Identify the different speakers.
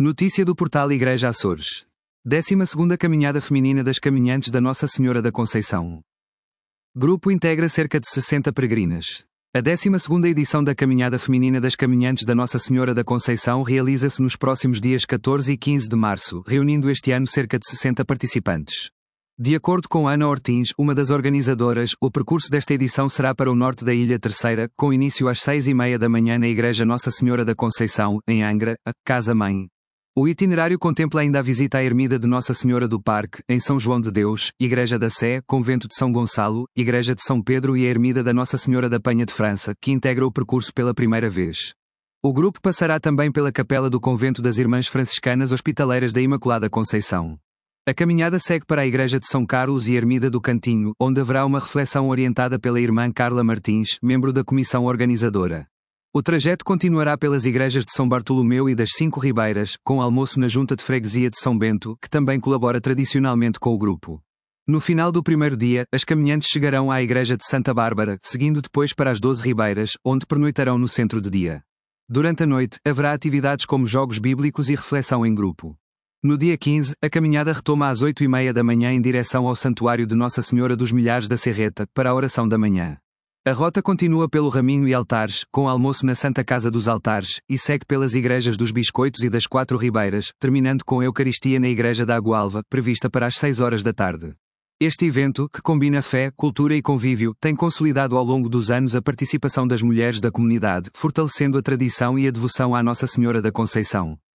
Speaker 1: Notícia do portal Igreja Açores. 12ª Caminhada Feminina das Caminhantes da Nossa Senhora da Conceição. Grupo integra cerca de 60 peregrinas. A 12ª edição da Caminhada Feminina das Caminhantes da Nossa Senhora da Conceição realiza-se nos próximos dias 14 e 15 de março, reunindo este ano cerca de 60 participantes. De acordo com Ana Ortins, uma das organizadoras, o percurso desta edição será para o norte da Ilha Terceira, com início às 6h30 da manhã na Igreja Nossa Senhora da Conceição, em Angra, a Casa-Mãe. O itinerário contempla ainda a visita à Ermida de Nossa Senhora do Parque, em São João de Deus, Igreja da Sé, Convento de São Gonçalo, Igreja de São Pedro e a Ermida da Nossa Senhora da Penha de França, que integra o percurso pela primeira vez. O grupo passará também pela capela do Convento das Irmãs Franciscanas Hospitaleiras da Imaculada Conceição. A caminhada segue para a Igreja de São Carlos e Ermida do Cantinho, onde haverá uma reflexão orientada pela irmã Carla Martins, membro da comissão organizadora. O trajeto continuará pelas igrejas de São Bartolomeu e das Cinco Ribeiras, com almoço na Junta de Freguesia de São Bento, que também colabora tradicionalmente com o grupo. No final do primeiro dia, as caminhantes chegarão à Igreja de Santa Bárbara, seguindo depois para as 12 Ribeiras, onde pernoitarão no centro de dia. Durante a noite, haverá atividades como jogos bíblicos e reflexão em grupo. No dia 15, a caminhada retoma às 8h30 da manhã em direção ao Santuário de Nossa Senhora dos Milhares da Serreta, para a oração da manhã. A rota continua pelo Raminho e Altares, com almoço na Santa Casa dos Altares, e segue pelas igrejas dos Biscoitos e das Quatro Ribeiras, terminando com a Eucaristia na Igreja da Agualva, prevista para as 6h da tarde. Este evento, que combina fé, cultura e convívio, tem consolidado ao longo dos anos a participação das mulheres da comunidade, fortalecendo a tradição e a devoção à Nossa Senhora da Conceição.